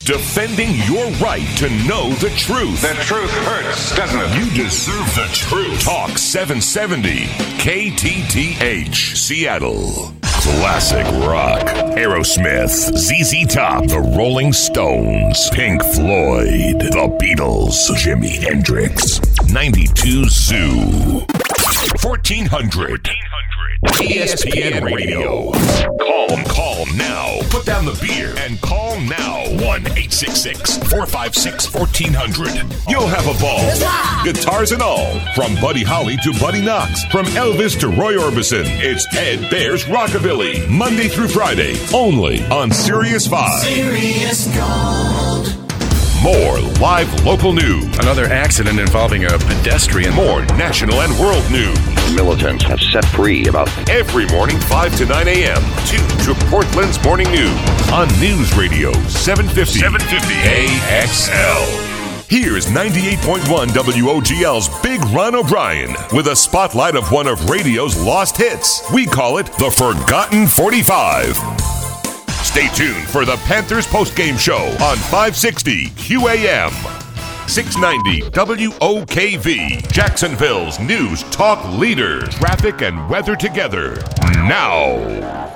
defending your right to know the truth. The truth hurts, doesn't it? You deserve the truth. Talk 770 KTTH Seattle. Classic rock. Aerosmith, ZZ Top, The Rolling Stones, Pink Floyd, The Beatles, Jimi Hendrix, 92 Zoo, 1400. ESPN Radio. Call now. Put down the beer and call now. 1-866-456-1400. You'll have a ball. Guitars and all. From Buddy Holly to Buddy Knox. From Elvis to Roy Orbison. It's Ed Bear's Rockabilly. Monday through Friday. Only on Sirius 5. Sirius Gold. More live local news. Another accident involving a pedestrian. More national and world news. Militants have set free about every morning 5 to 9 a.m. Tune to Portland's Morning News on News Radio 750 KXL. Here's 98.1 WOGL's Big Ron O'Brien with a spotlight of one of radio's lost hits. We call it the Forgotten 45. Stay tuned for the Panthers postgame show on 560 QAM. 690 WOKV, Jacksonville's news talk leader. Traffic and weather together now.